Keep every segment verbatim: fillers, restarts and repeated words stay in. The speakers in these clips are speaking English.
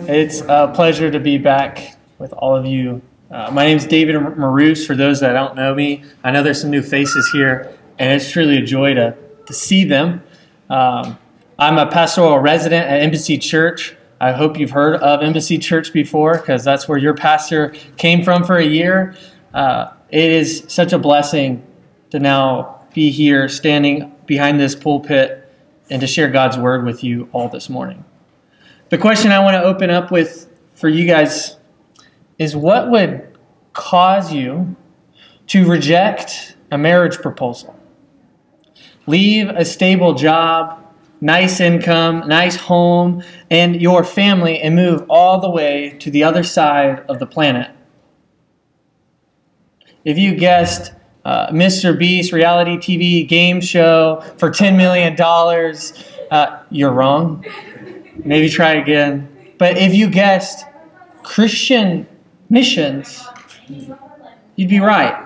It's a pleasure to be back with all of you. Uh, my name is David Maroos. For those that don't know me, I know there's some new faces here, and it's truly a joy to, to see them. Um, I'm a pastoral resident at Embassy Church. I hope you've heard of Embassy Church before, because that's where your pastor came from for a year. Uh, it is such a blessing to now be here, standing behind this pulpit, and to share God's word with you all this morning. The question I want to open up with for you guys is, what would cause you to reject a marriage proposal? Leave a stable job, nice income, nice home, and your family, and move all the way to the other side of the planet. If you guessed uh, Mister Beast reality T V game show for ten million dollars, uh, you're wrong. Maybe try again. But if you guessed Christian missions, you'd be right.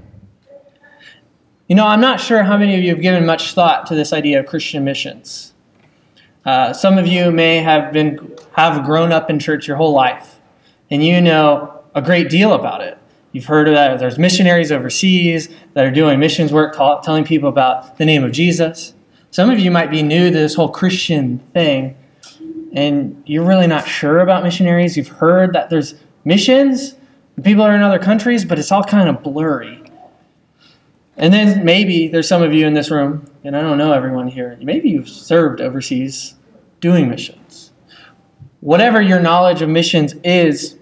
You know, I'm not sure how many of you have given much thought to this idea of Christian missions. Uh, some of you may have been have grown up in church your whole life, and you know a great deal about it. You've heard of that. There's missionaries overseas that are doing missions work, ta- telling people about the name of Jesus. Some of you might be new to this whole Christian thing, and you're really not sure about missionaries. You've heard that there's missions, people are in other countries, but it's all kind of blurry. And then maybe there's some of you in this room, and I don't know everyone here, maybe you've served overseas doing missions. Whatever your knowledge of missions is,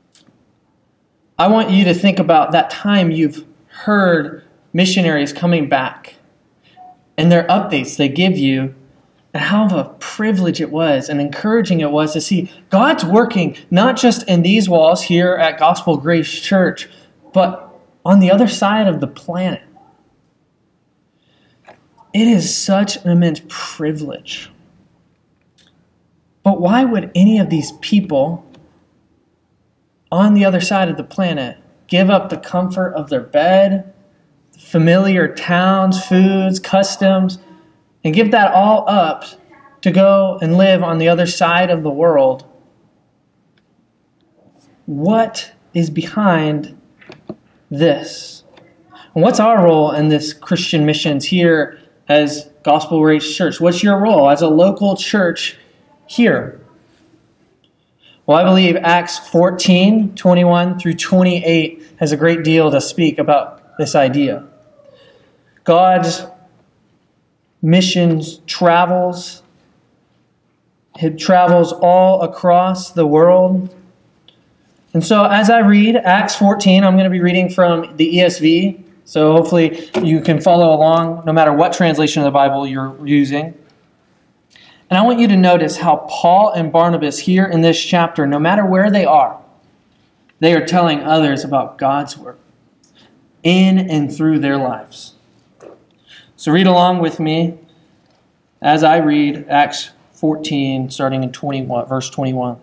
I want you to think about that time you've heard missionaries coming back and their updates they give you, and how of a privilege it was and encouraging it was to see God's working not just in these walls here at Gospel Grace Church, but on the other side of the planet. It is such an immense privilege. But why would any of these people on the other side of the planet give up the comfort of their bed, familiar towns, foods, customs, and give that all up to go and live on the other side of the world? What is behind this? And what's our role in this Christian missions here as Gospel Grace Church? What's your role as a local church here? Well, I believe Acts fourteen, twenty-one through twenty-eight has a great deal to speak about this idea. God's missions travels. It travels all across the world. And so as I read Acts fourteen, I'm going to be reading from the E S V. So hopefully you can follow along no matter what translation of the Bible you're using. And I want you to notice how Paul and Barnabas here in this chapter, no matter where they are, they are telling others about God's work in and through their lives. So read along with me as I read Acts fourteen, starting in twenty-one, verse twenty-one.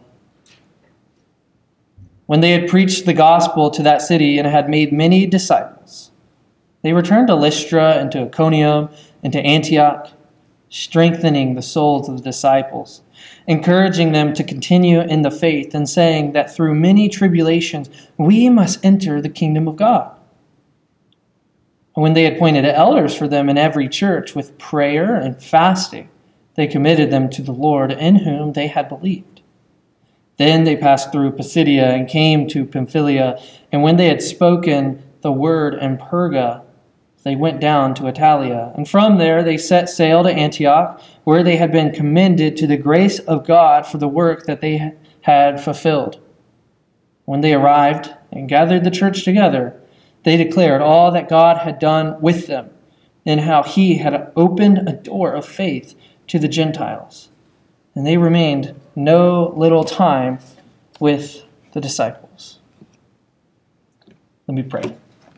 When they had preached the gospel to that city and had made many disciples, they returned to Lystra and to Iconium and to Antioch, strengthening the souls of the disciples, encouraging them to continue in the faith, and saying that through many tribulations we must enter the kingdom of God. And when they had appointed elders for them in every church with prayer and fasting, they committed them to the Lord in whom they had believed. Then they passed through Pisidia and came to Pamphylia, and when they had spoken the word in Perga, they went down to Italia. And from there they set sail to Antioch, where they had been commended to the grace of God for the work that they had fulfilled. When they arrived and gathered the church together, they declared all that God had done with them, and how he had opened a door of faith to the Gentiles. And they remained no little time with the disciples. Let me pray.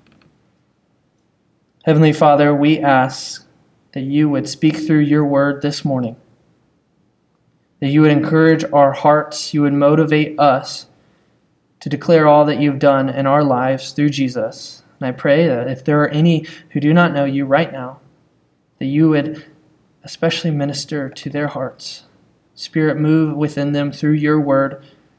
Heavenly Father, we ask that you would speak through your word this morning, that you would encourage our hearts, you would motivate us to declare all that you've done in our lives through Jesus. And I pray that if there are any who do not know you right now, that you would especially minister to their hearts. Spirit, move within them through your word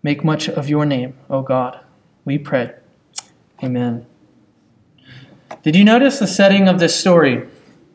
make much of your name, O God. We pray. Amen. Did you notice the setting of this story?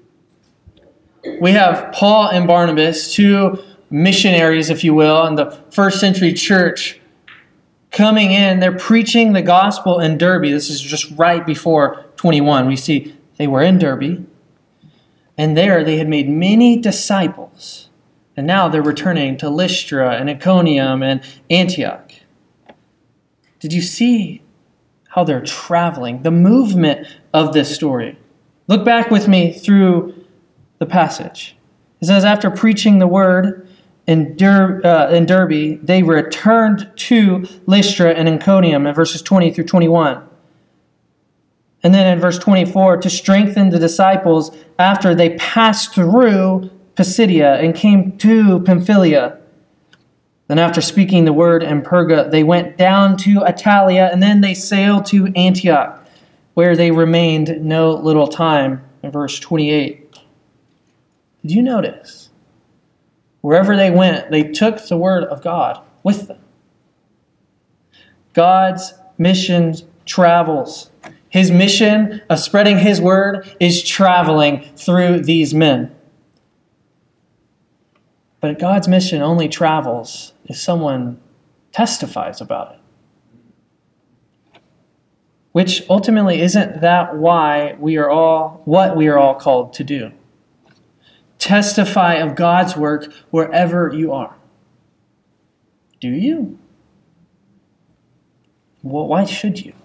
We have Paul and Barnabas, two missionaries, if you will, in the first century church, coming in. They're preaching the gospel in Derbe. This is just right before twenty-one. We see they were in Derbe, and there they had made many disciples. And now they're returning to Lystra and Iconium and Antioch. Did you see how they're traveling? The movement of this story. Look back with me through the passage. It says, after preaching the word in, Der- uh, in Derbe, they returned to Lystra and Iconium in verses twenty through twenty-one. And then in verse twenty-four, to strengthen the disciples after they passed through Pisidia and came to Pamphylia. Then after speaking the word in Perga, they went down to Italia, and then they sailed to Antioch, where they remained no little time, in verse twenty-eight. Did you notice? Wherever they went, they took the word of God with them. God's mission travels. His mission of spreading his word is traveling through these men. But God's mission only travels if someone testifies about it. Which ultimately isn't that why we are all, what we are all called to do. Testify of God's work wherever you are. Do you? Well, why should you?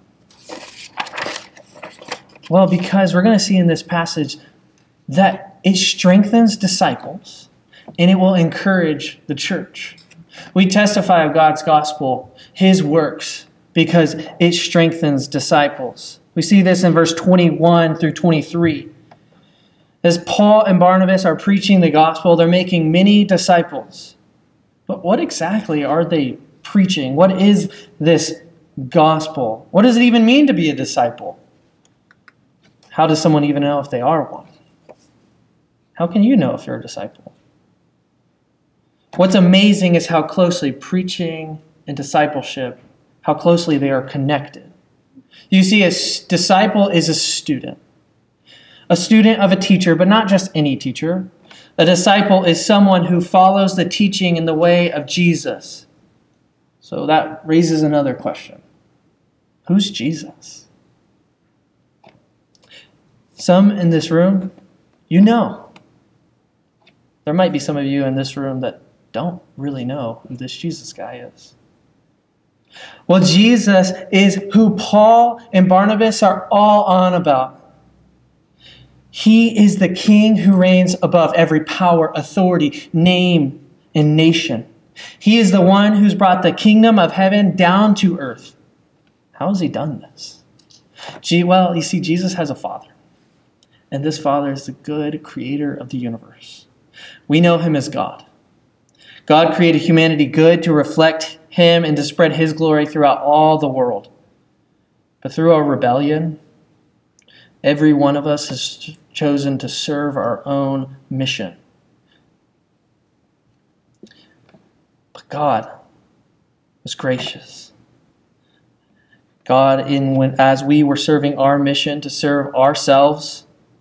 Well, because we're going to see in this passage that it strengthens disciples and it will encourage the church. We testify of God's gospel, his works, because it strengthens disciples. We see this in verse twenty-one through twenty-three. As Paul and Barnabas are preaching the gospel, they're making many disciples. But what exactly are they preaching? What is this gospel? What does it even mean to be a disciple? How does someone even know if they are one? How can you know if you're a disciple? What's amazing is how closely preaching and discipleship, how closely they are connected. You see, a disciple is a student. A student of a teacher, but not just any teacher. A disciple is someone who follows the teaching in the way of Jesus. So that raises another question. Who's Jesus? Some in this room, you know. There might be some of you in this room that don't really know who this Jesus guy is. Well, Jesus is who Paul and Barnabas are all on about. He is the King who reigns above every power, authority, name, and nation. He is the one who's brought the kingdom of heaven down to earth. How has he done this? Gee, well, you see, Jesus has a father. And this father is the good creator of the universe. We know him as God. God created humanity good to reflect him and to spread his glory throughout all the world. But through our rebellion, every one of us has chosen to serve our own mission. But God was gracious. God, in when as we were serving our mission to serve ourselves,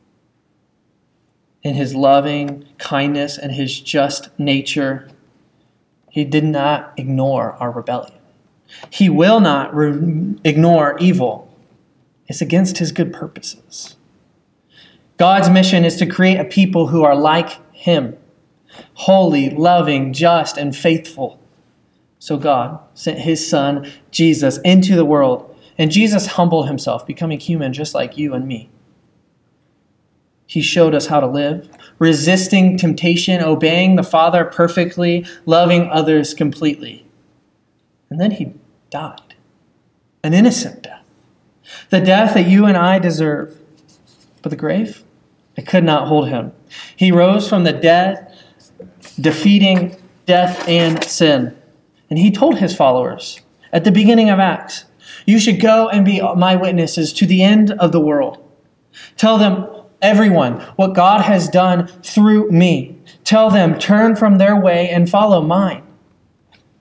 in his loving kindness and his just nature, he did not ignore our rebellion. He will not re- ignore evil. It's against his good purposes. God's mission is to create a people who are like him, holy, loving, just, and faithful. So God sent his son, Jesus, into the world, and Jesus humbled himself, becoming human just like you and me. He showed us how to live, resisting temptation, obeying the Father perfectly, loving others completely. And then he died, an innocent death, the death that you and I deserve. But the grave, it could not hold him. He rose from the dead, defeating death and sin. And he told his followers at the beginning of Acts, you should go and be my witnesses to the end of the world. Tell them, everyone, what God has done through me. Tell them, turn from their way and follow mine.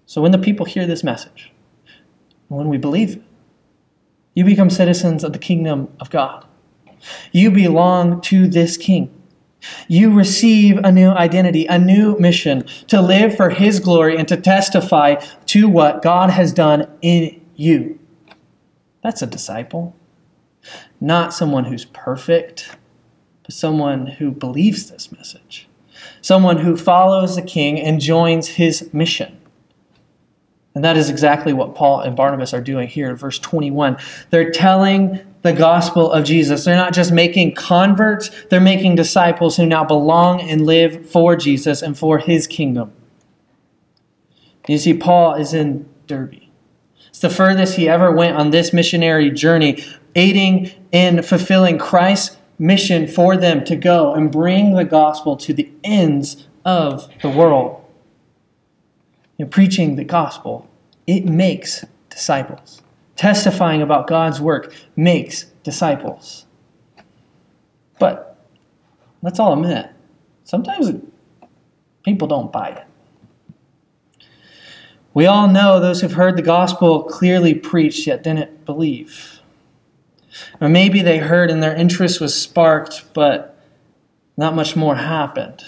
So when the people hear this message, when we believe it, you become citizens of the kingdom of God. You belong to this king. You receive a new identity, a new mission to live for his glory and to testify to what God has done in you. That's a disciple. Not someone who's perfect, but someone who believes this message. Someone who follows the king and joins his mission. And that is exactly what Paul and Barnabas are doing here in verse twenty-one. They're telling the gospel of Jesus. They're not just making converts, they're making disciples who now belong and live for Jesus and for his kingdom. You see, Paul is in Derbe. It's the furthest he ever went on this missionary journey, aiding in fulfilling Christ's mission for them to go and bring the gospel to the ends of the world. You know, preaching the gospel, it makes disciples. Testifying about God's work makes disciples. But let's all admit, sometimes people don't buy it. We all know those who've heard the gospel clearly preached yet didn't believe. Or maybe they heard and their interest was sparked, but not much more happened.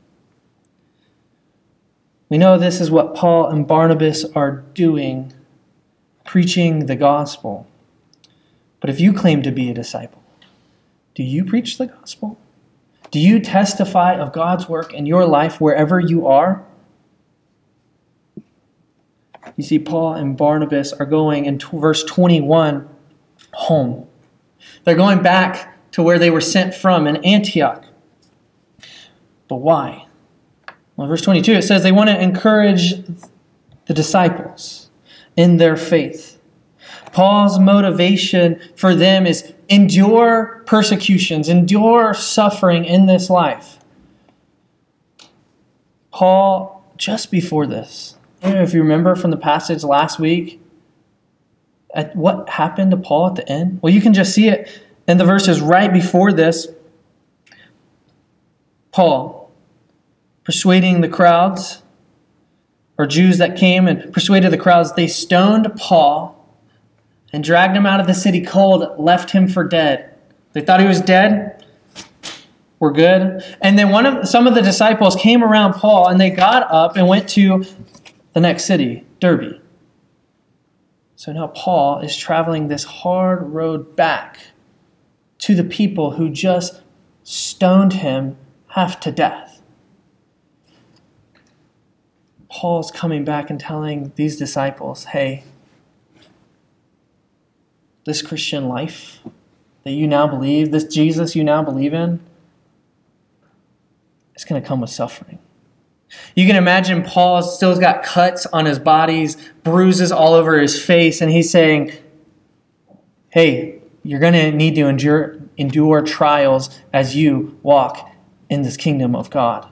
We know this is what Paul and Barnabas are doing, preaching the gospel. But if you claim to be a disciple, do you preach the gospel? Do you testify of God's work in your life wherever you are? You see, Paul and Barnabas are going in verse twenty-one home. They're going back to where they were sent from in Antioch. But why? Well, in verse twenty-two, it says they want to encourage the disciples in their faith. Paul's motivation for them is endure persecutions, endure suffering in this life. Paul, just before this, I don't know if you remember from the passage last week, at what happened to Paul at the end? Well, you can just see it in the verses right before this. Paul, persuading the crowds, or Jews that came and persuaded the crowds, they stoned Paul and dragged him out of the city cold, left him for dead. They thought he was dead. We're good. And then one of some of the disciples came around Paul and they got up and went to the next city, Derbe. So now Paul is traveling this hard road back to the people who just stoned him half to death. Paul's coming back and telling these disciples, hey, this Christian life that you now believe, this Jesus you now believe in, it's going to come with suffering. You can imagine Paul still's got cuts on his bodies, bruises all over his face, and he's saying, hey, you're going to need to endure, endure trials as you walk in this kingdom of God.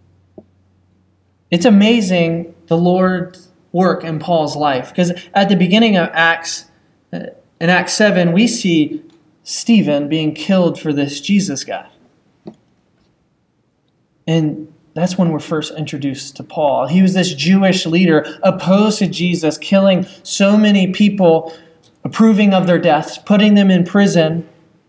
It's amazing the Lord's work in Paul's life, because at the beginning of Acts, in Acts seven, we see Stephen being killed for this Jesus guy. And that's when we're first introduced to Paul. He was this Jewish leader opposed to Jesus, killing so many people, approving of their deaths, putting them in prison.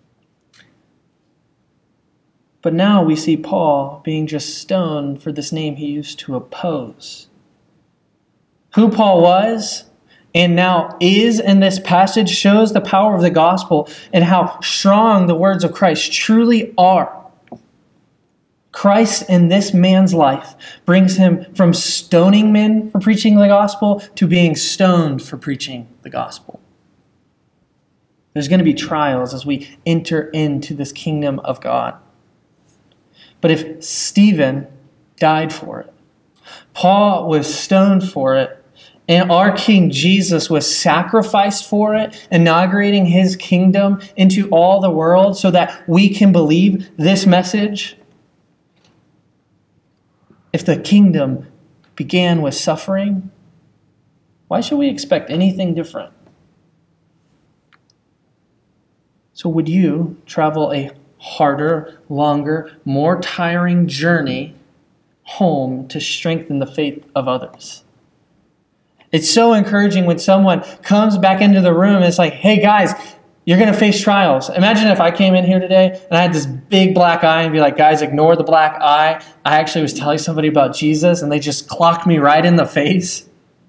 But now we see Paul being just stoned for this name he used to oppose. Who Paul was and now is in this passage shows the power of the gospel and how strong the words of Christ truly are. Christ in this man's life brings him from stoning men for preaching the gospel to being stoned for preaching the gospel. There's going to be trials as we enter into this kingdom of God. But if Stephen died for it, Paul was stoned for it, and our King Jesus was sacrificed for it, inaugurating his kingdom into all the world so that we can believe this message, if the kingdom began with suffering, why should we expect anything different? So would you travel a harder, longer, more tiring journey home to strengthen the faith of others? It's so encouraging when someone comes back into the room and it's like, hey guys, you're going to face trials. Imagine if I came in here today and I had this big black eye and be like, guys, ignore the black eye. I actually was telling somebody about Jesus and they just clocked me right in the face.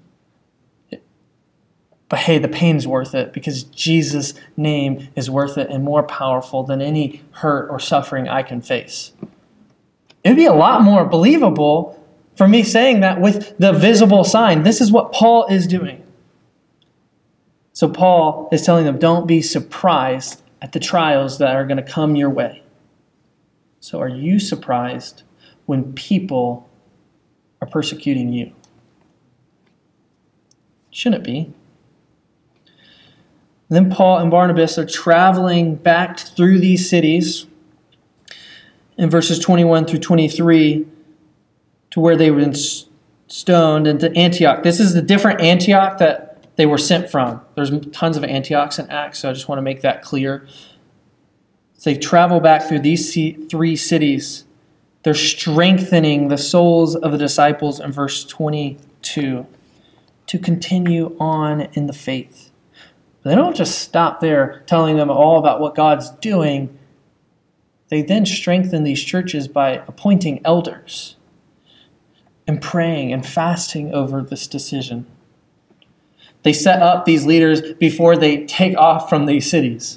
But hey, the pain's worth it because Jesus' name is worth it and more powerful than any hurt or suffering I can face. It would be a lot more believable for me saying that with the visible sign. This is what Paul is doing. So Paul is telling them, don't be surprised at the trials that are going to come your way. So are you surprised when people are persecuting you? Shouldn't be. Then Paul and Barnabas are traveling back through these cities in verses twenty-one through twenty-three to where they were stoned into Antioch. This is the different Antioch that they were sent from. There's tons of Antiochs in Acts, so I just want to make that clear. So they travel back through these three cities. They're strengthening the souls of the disciples in verse twenty-two to continue on in the faith. But they don't just stop there telling them all about what God's doing. They then strengthen these churches by appointing elders and praying and fasting over this decision. They set up these leaders before they take off from these cities.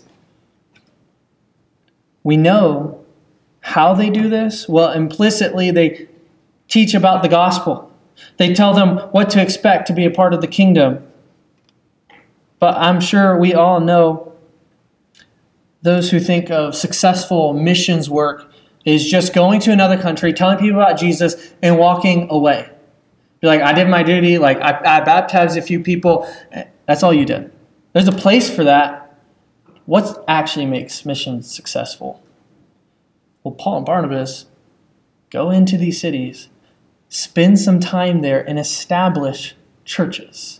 We know how they do this. Well, implicitly, they teach about the gospel. They tell them what to expect to be a part of the kingdom. But I'm sure we all know those who think of successful missions work is just going to another country, telling people about Jesus, and walking away. Be like, I did my duty, like I, I baptized a few people. That's all you did. There's a place for that. What actually makes missions successful? Well, Paul and Barnabas go into these cities, spend some time there, and establish churches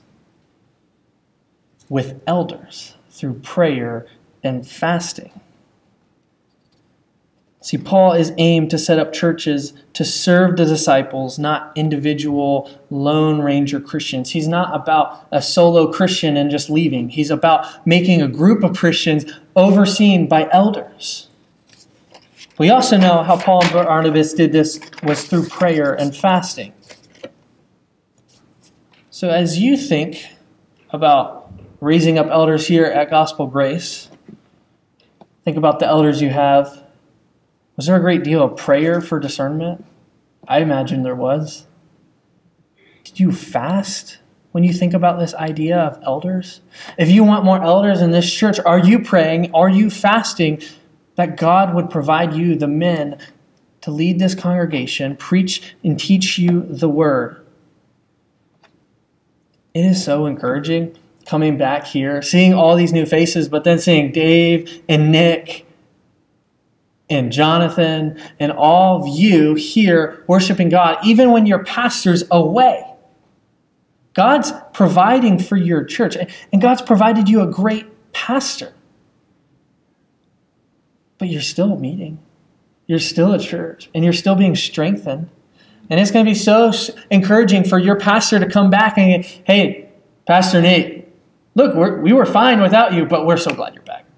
with elders through prayer and fasting. See, Paul is aimed to set up churches to serve the disciples, not individual Lone Ranger Christians. He's not about a solo Christian and just leaving. He's about making a group of Christians overseen by elders. We also know how Paul and Barnabas did this was through prayer and fasting. So as you think about raising up elders here at Gospel Grace, think about the elders you have. Was there a great deal of prayer for discernment? I imagine there was. Did you fast when you think about this idea of elders? If you want more elders in this church, are you praying, are you fasting that God would provide you the men to lead this congregation, preach and teach you the word? It is so encouraging coming back here, seeing all these new faces, but then seeing Dave and Nick and Jonathan and all of you here worshiping God, even when your pastor's away. God's providing for your church, and God's provided you a great pastor. But you're still meeting. You're still a church, and you're still being strengthened. And it's going to be so encouraging for your pastor to come back and, hey, Pastor Nate, look, we're, we were fine without you, but we're so glad you're back.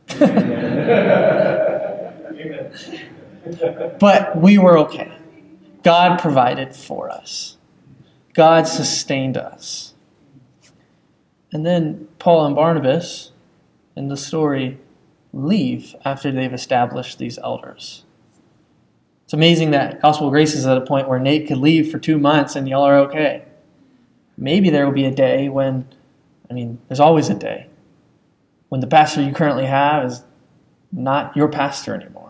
But we were okay. God provided for us. God sustained us. And then Paul and Barnabas in the story leave after they've established these elders. It's amazing that Gospel Grace is at a point where Nate could leave for two months and y'all are okay. Maybe there will be a day when, I mean, there's always a day when the pastor you currently have is not your pastor anymore.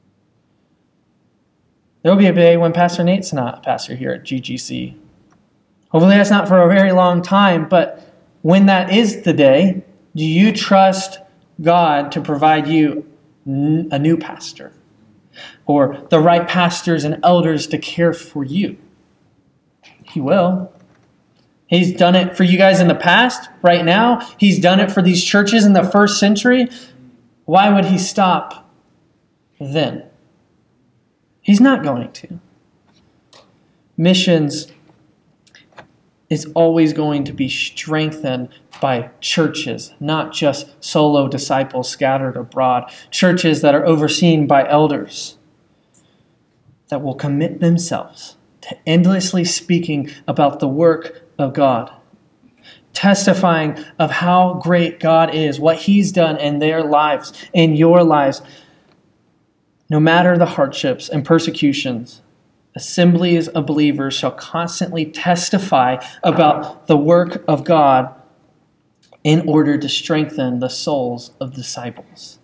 There will be a day when Pastor Nate's not a pastor here at G G C. Hopefully that's not for a very long time, but when that is the day, do you trust God to provide you a new pastor or the right pastors and elders to care for you? He will. He's done it for you guys in the past, right now. He's done it for these churches in the first century. Why would he stop then? He's not going to. Missions is always going to be strengthened by churches, not just solo disciples scattered abroad. Churches that are overseen by elders that will commit themselves to endlessly speaking about the work of God, testifying of how great God is, what He's done in their lives, in your lives. No matter the hardships and persecutions, assemblies of believers shall constantly testify about the work of God in order to strengthen the souls of disciples.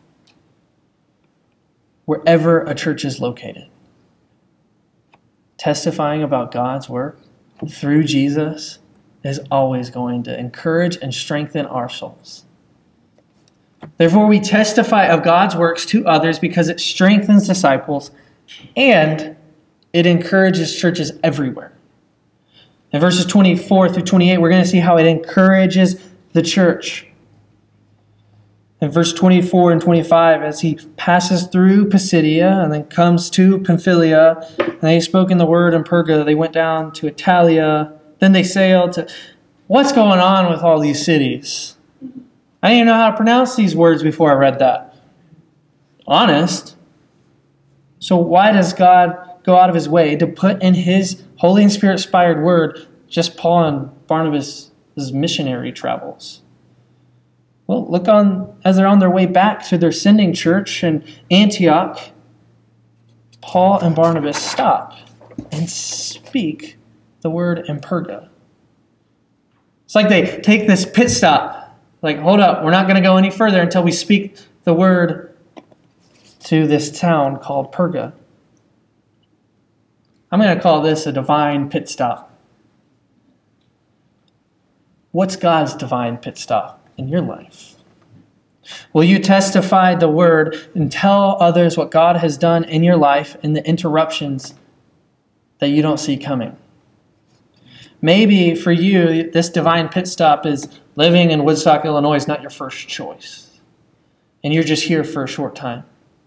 Wherever a church is located, testifying about God's work through Jesus is always going to encourage and strengthen our souls. Therefore, we testify of God's works to others because it strengthens disciples and it encourages churches everywhere. In verses twenty-four through twenty-eight, we're going to see how it encourages the church. In verse twenty-four and twenty-five, as he passes through Pisidia and then comes to Pamphylia, and they spoke in the word in Perga, they went down to Italia, then they sailed to... What's going on with all these cities? I didn't even know how to pronounce these words before I read that. Honest. So why does God go out of His way to put in His Holy and Spirit-inspired word just Paul and Barnabas' missionary travels? Well, look on as they're on their way back to their sending church in Antioch, Paul and Barnabas stop and speak the word in Perga. It's like they take this pit stop. Like, hold up, we're not going to go any further until we speak the word to this town called Perga. I'm going to call this a divine pit stop. What's God's divine pit stop in your life? Will you testify the word and tell others what God has done in your life and the interruptions that you don't see coming? Maybe for you, this divine pit stop is living in Woodstock, Illinois is not your first choice. And you're just here for a short time.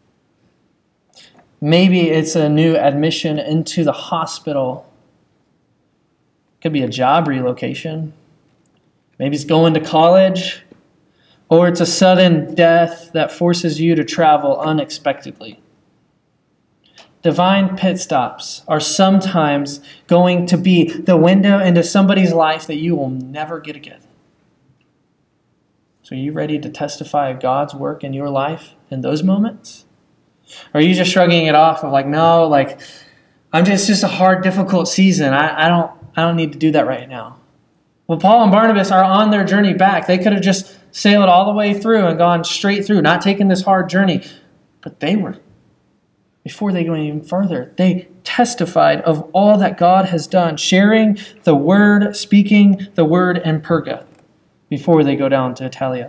Maybe it's a new admission into the hospital. Could be a job relocation. Maybe it's going to college. Or it's a sudden death that forces you to travel unexpectedly. Divine pit stops are sometimes going to be the window into somebody's life that you will never get again. So are you ready to testify of God's work in your life in those moments? Or are you just shrugging it off of like, no, like, I'm just, it's just a hard, difficult season. I, I don't I don't need to do that right now. Well, Paul and Barnabas are on their journey back. They could have just sailed all the way through and gone straight through, not taking this hard journey. But they were, before they go even further, they testified of all that God has done, sharing the word, speaking the word in Perga before they go down to Italia.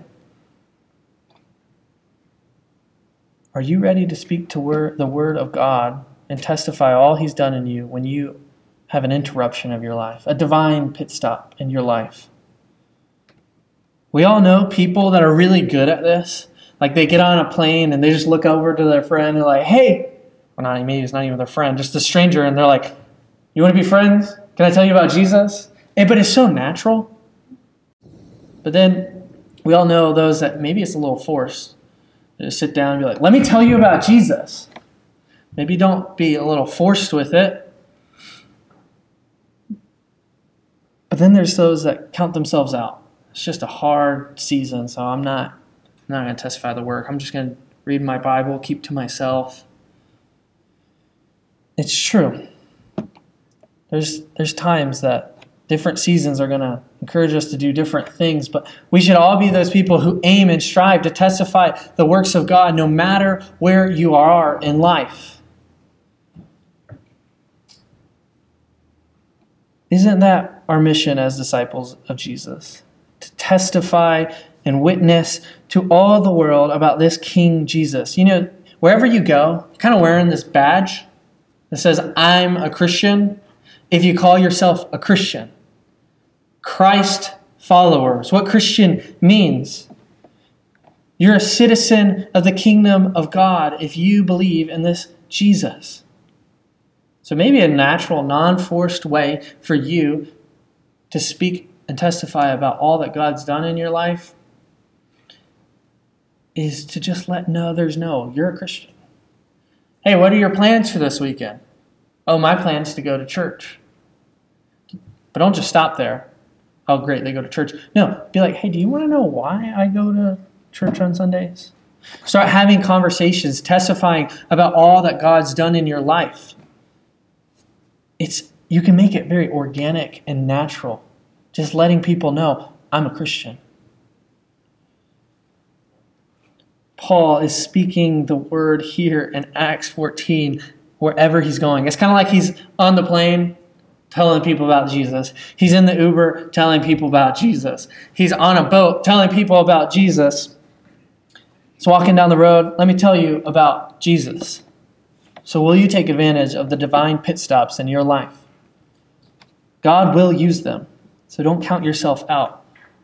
Are you ready to speak to word, the word of God and testify all He's done in you when you have an interruption of your life, a divine pit stop in your life? We all know people that are really good at this. Like they get on a plane and they just look over to their friend and they're like, hey, well, not, maybe it's not even their friend, just a stranger. And they're like, you want to be friends? Can I tell you about Jesus? And, but it's so natural. But then we all know those that maybe it's a little forced. They just sit down and be like, let me tell you about Jesus. Maybe don't be a little forced with it. But then there's those that count themselves out. It's just a hard season, so I'm not, I'm not going to testify the work. I'm just going to read my Bible, keep to myself. It's true. There's there's times that different seasons are going to encourage us to do different things, but we should all be those people who aim and strive to testify the works of God no matter where you are in life. Isn't that our mission as disciples of Jesus? To testify and witness to all the world about this King Jesus. You know, wherever you go, you're kind of wearing this badge that says, I'm a Christian. If you call yourself a Christian, Christ followers, what Christian means. You're a citizen of the kingdom of God if you believe in this Jesus. So maybe a natural, non-forced way for you to speak and testify about all that God's done in your life is to just let others know you're a Christian. Hey, what are your plans for this weekend? Oh, my plan is to go to church. But don't just stop there. Oh, great, they go to church. No, be like, hey, do you want to know why I go to church on Sundays? Start having conversations, testifying about all that God's done in your life. It's you can make it very organic and natural. Just letting people know, I'm a Christian. Paul is speaking the word here in Acts fourteen, wherever he's going. It's kind of like he's on the plane telling people about Jesus. He's in the Uber telling people about Jesus. He's on a boat telling people about Jesus. He's walking down the road. Let me tell you about Jesus. So will you take advantage of the divine pit stops in your life? God will use them. So don't count yourself out.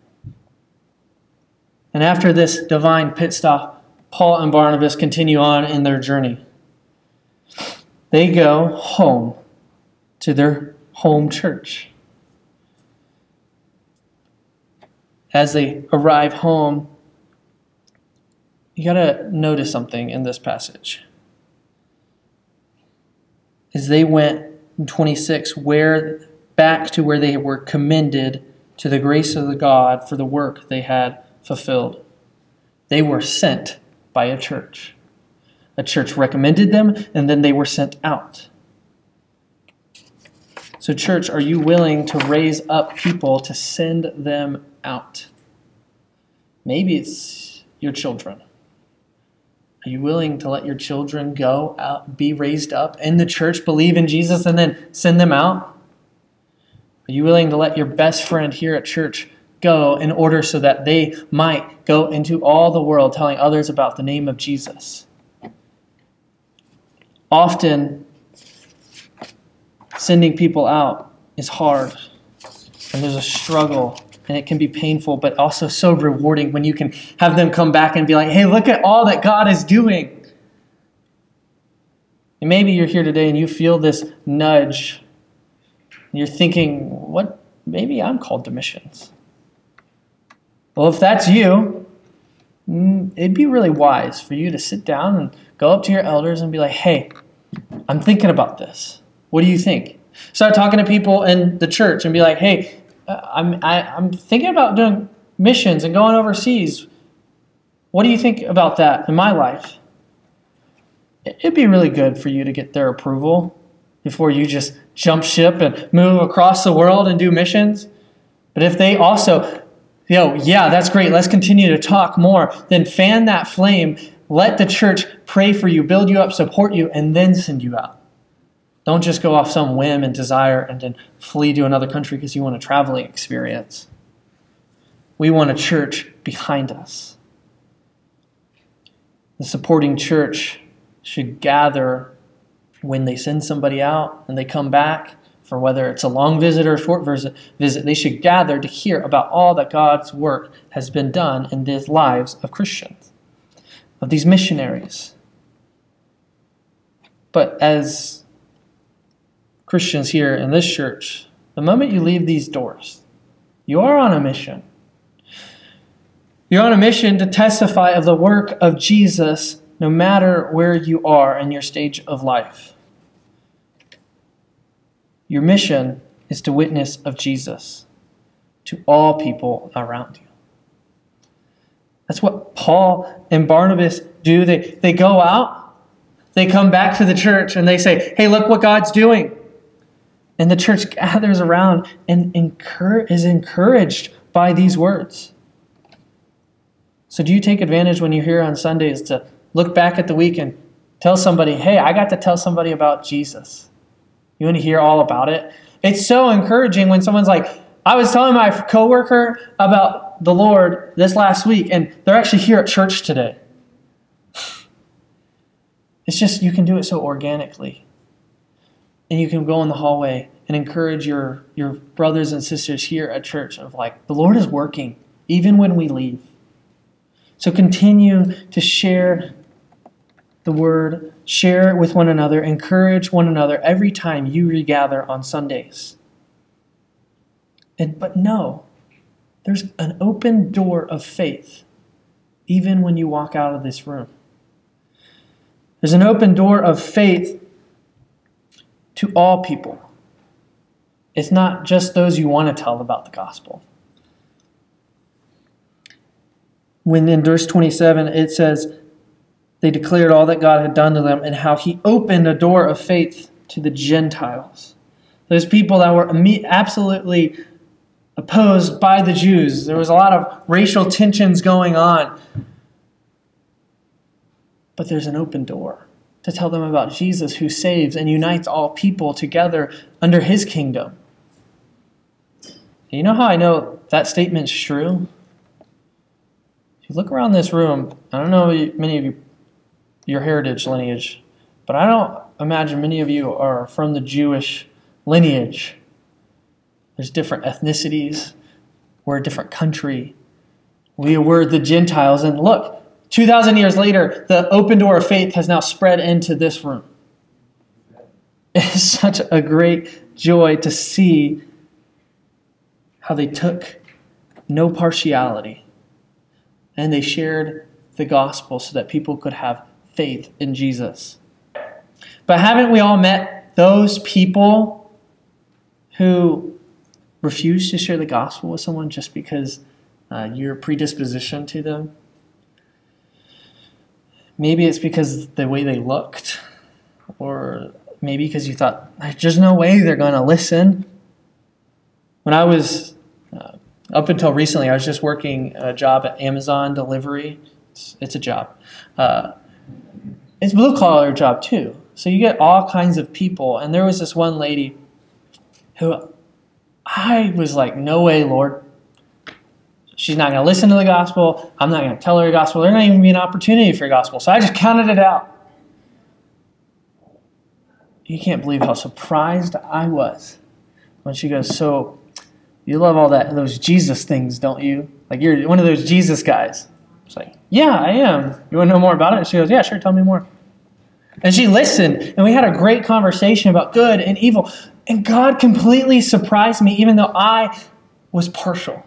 And after this divine pit stop, Paul and Barnabas continue on in their journey. They go home to their home church. As they arrive home, you got to notice something in this passage. As they went in twenty-six, where back to where they were commended to the grace of the God for the work they had fulfilled. They were sent by a church. A church recommended them, and then they were sent out. So, church, are you willing to raise up people to send them out? Maybe it's your children. Are you willing to let your children go out, be raised up in the church, believe in Jesus, and then send them out? Are you willing to let your best friend here at church go in order so that they might go into all the world telling others about the name of Jesus? Often, sending people out is hard, and there's a struggle, and it can be painful, but also so rewarding when you can have them come back and be like, hey, look at all that God is doing. And maybe you're here today and you feel this nudge. And you're thinking, what? Maybe I'm called to missions. Well, if that's you, it'd be really wise for you to sit down and go up to your elders and be like, hey, I'm thinking about this. What do you think? Start talking to people in the church and be like, hey, I'm I, I'm thinking about doing missions and going overseas. What do you think about that in my life? It'd be really good for you to get their approval before you just jump ship and move across the world and do missions. But if they also, you know, yeah, that's great, let's continue to talk more, then fan that flame, let the church pray for you, build you up, support you, and then send you out. Don't just go off some whim and desire and then flee to another country because you want a traveling experience. We want a church behind us. The supporting church should gather when they send somebody out and they come back, for whether it's a long visit or a short visit, they should gather to hear about all that God's work has been done in the lives of Christians, of these missionaries. But as Christians here in this church, the moment you leave these doors, you are on a mission. You're on a mission to testify of the work of Jesus no matter where you are in your stage of life. Your mission is to witness of Jesus to all people around you. That's what Paul and Barnabas do. They, they go out, they come back to the church, and they say, hey, look what God's doing. And the church gathers around and encourage, is encouraged by these words. So do you take advantage when you're here on Sundays to look back at the week and tell somebody, hey, I got to tell somebody about Jesus. You want to hear all about it? It's so encouraging when someone's like, I was telling my coworker about the Lord this last week, and they're actually here at church today. It's just, you can do it so organically. And you can go in the hallway and encourage your, your brothers and sisters here at church of like, the Lord is working, even when we leave. So continue to share the word, share it with one another, encourage one another every time you regather on Sundays. And but no, there's an open door of faith even when you walk out of this room. There's an open door of faith to all people. It's not just those you want to tell about the gospel. When in verse twenty-seven it says, they declared all that God had done to them and how he opened a door of faith to the Gentiles. Those people that were absolutely opposed by the Jews. There was a lot of racial tensions going on. But there's an open door to tell them about Jesus who saves and unites all people together under his kingdom. You know how I know that statement's true? If you look around this room, I don't know many of you, your heritage lineage, but I don't imagine many of you are from the Jewish lineage. There's different ethnicities. We're a different country. We were the Gentiles. And look, two thousand years later, the open door of faith has now spread into this room. It's such a great joy to see how they took no partiality and they shared the gospel so that people could have faith in Jesus. But haven't we all met those people who refuse to share the gospel with someone just because uh, you're predispositioned to them? Maybe it's because the way they looked, or maybe because you thought, there's no way they're going to listen. When I was, uh, up until recently, I was just working a job at Amazon delivery. It's, it's a job. Uh, it's a blue-collar job too. So you get all kinds of people. And there was this one lady who I was like, no way, Lord. She's not going to listen to the gospel. I'm not going to tell her the gospel. There's not even going to be an opportunity for the gospel. So I just counted it out. You can't believe how surprised I was when she goes, so you love all that, those Jesus things, don't you? Like you're one of those Jesus guys. It's like, yeah, I am. You want to know more about it? And she goes, yeah, sure, tell me more. And she listened, and we had a great conversation about good and evil. And God completely surprised me, even though I was partial.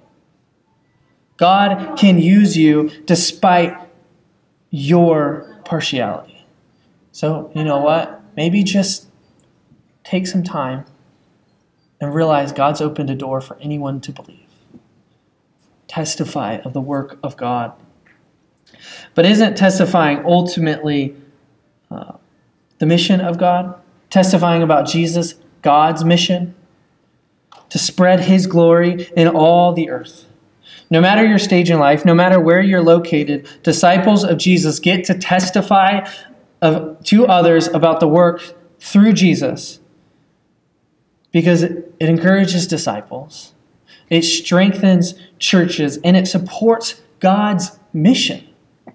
God can use you despite your partiality. So, you know what? Maybe just take some time and realize God's opened a door for anyone to believe. Testify of the work of God. But isn't testifying ultimately uh, the mission of God? Testifying about Jesus, God's mission? To spread his glory in all the earth. No matter your stage in life, no matter where you're located, disciples of Jesus get to testify of, to others about the work through Jesus because it, it encourages disciples, it strengthens churches, and it supports God's mission.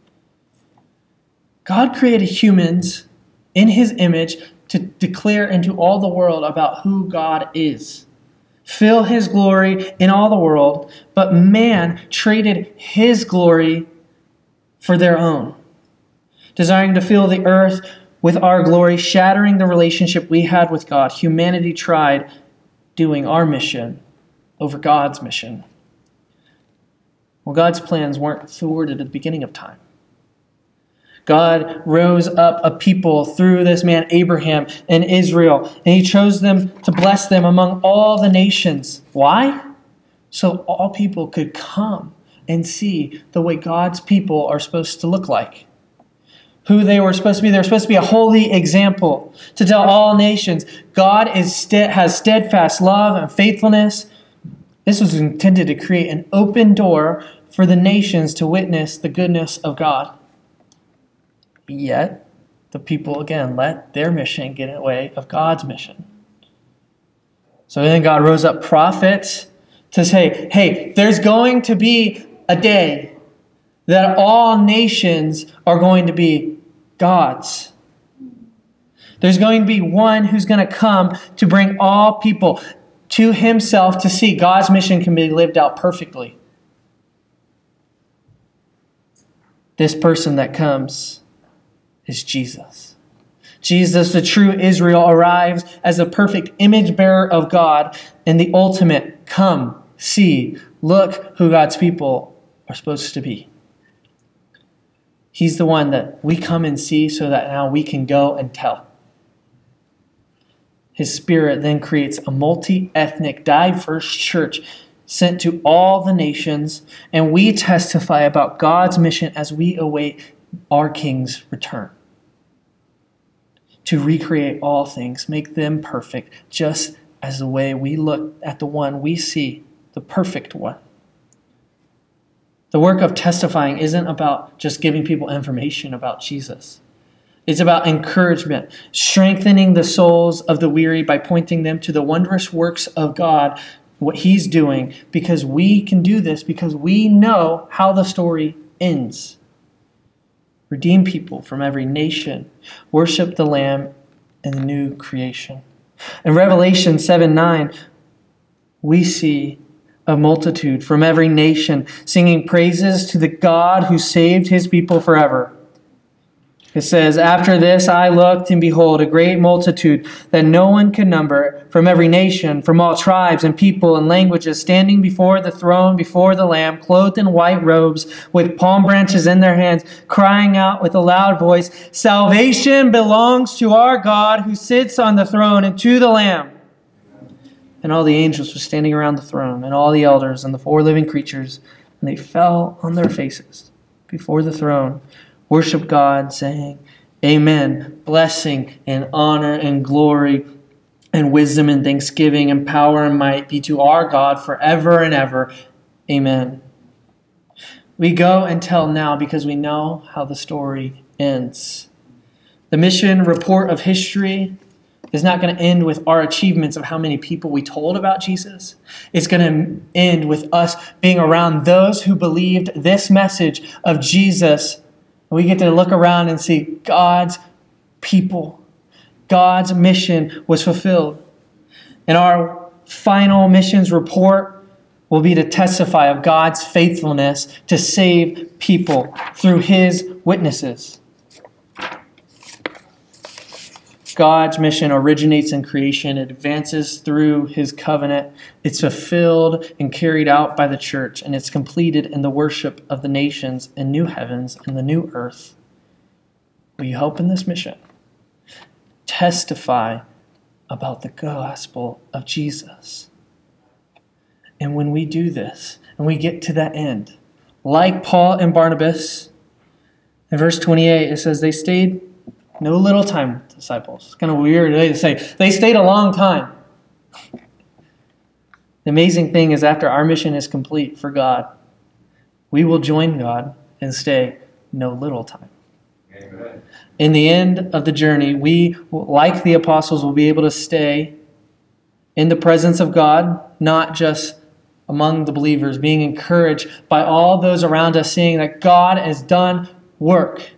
God created humans in his image to declare into all the world about who God is. Fill his glory in all the world, but man traded his glory for their own, desiring to fill the earth with our glory, shattering the relationship we had with God. Humanity tried doing our mission over God's mission. Well, God's plans weren't thwarted at the beginning of time. God rose up a people through this man Abraham and Israel, and he chose them to bless them among all the nations. Why? So all people could come and see the way God's people are supposed to look like. Who they were supposed to be. They were supposed to be a holy example to tell all nations God is st- has steadfast love and faithfulness. This was intended to create an open door for the nations to witness the goodness of God. Yet, the people, again, let their mission get in the way of God's mission. So then God rose up prophets to say, hey, there's going to be a day that all nations are going to be God's. There's going to be one who's going to come to bring all people to himself to see God's mission can be lived out perfectly. This person that comes is Jesus. Jesus, the true Israel, arrives as a perfect image bearer of God and the ultimate Come, see, look who God's people are supposed to be. He's the one that we come and see so that now we can go and tell. His Spirit then creates a multi-ethnic, diverse church sent to all the nations, and we testify about God's mission as we await our King's return. To recreate all things, make them perfect, just as the way we look at the one we see, the perfect one. The work of testifying isn't about just giving people information about Jesus. It's about encouragement, strengthening the souls of the weary by pointing them to the wondrous works of God, what He's doing, because we can do this because we know how the story ends. Redeem people from every nation, worship the Lamb in the new creation. In Revelation seven nine, we see a multitude from every nation singing praises to the God who saved His people forever. It says, after this I looked, and behold, a great multitude that no one could number, from every nation, from all tribes and people and languages, standing before the throne, before the Lamb, clothed in white robes, with palm branches in their hands, crying out with a loud voice, salvation belongs to our God who sits on the throne and to the Lamb. And all the angels were standing around the throne, and all the elders and the four living creatures, and they fell on their faces before the throne, worship God, saying, Amen. Blessing and honor and glory and wisdom and thanksgiving and power and might be to our God forever and ever. Amen. We go and tell now because we know how the story ends. The mission report of history is not going to end with our achievements of how many people we told about Jesus. It's going to end with us being around those who believed this message of Jesus. And we get to look around and see God's people. God's mission was fulfilled. And our final missions report will be to testify of God's faithfulness to save people through His witnesses. God's mission originates in creation. It advances through His covenant. It's fulfilled and carried out by the church, and it's completed in the worship of the nations in new heavens and the new earth. Will you help in this mission? Testify about the gospel of Jesus. And when we do this, and we get to that end, like Paul and Barnabas, in verse twenty-eight, it says they stayed no little time, disciples. It's kind of weird to say. They stayed a long time. The amazing thing is after our mission is complete for God, we will join God and stay no little time. Amen. In the end of the journey, we, like the apostles, will be able to stay in the presence of God, not just among the believers, being encouraged by all those around us, seeing that God has done work.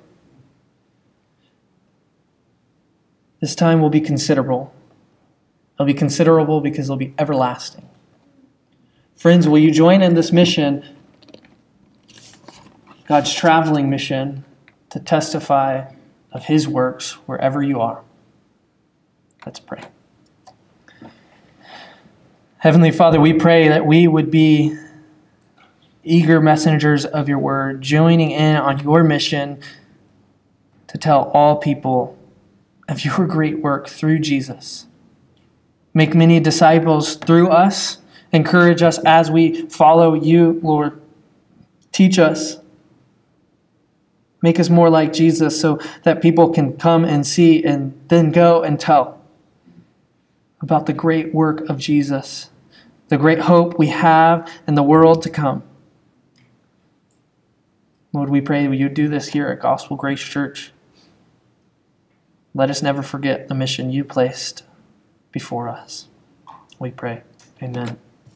This time will be considerable. It'll be considerable because it'll be everlasting. Friends, will you join in this mission, God's traveling mission, to testify of His works wherever you are? Let's pray. Heavenly Father, we pray that we would be eager messengers of your word, joining in on your mission to tell all people of your great work through Jesus. Make many disciples through us. Encourage us as we follow you, Lord. Teach us. Make us more like Jesus so that people can come and see and then go and tell about the great work of Jesus, the great hope we have in the world to come. Lord, we pray that you do this here at Gospel Grace Church. Let us never forget the mission you placed before us. We pray. Amen.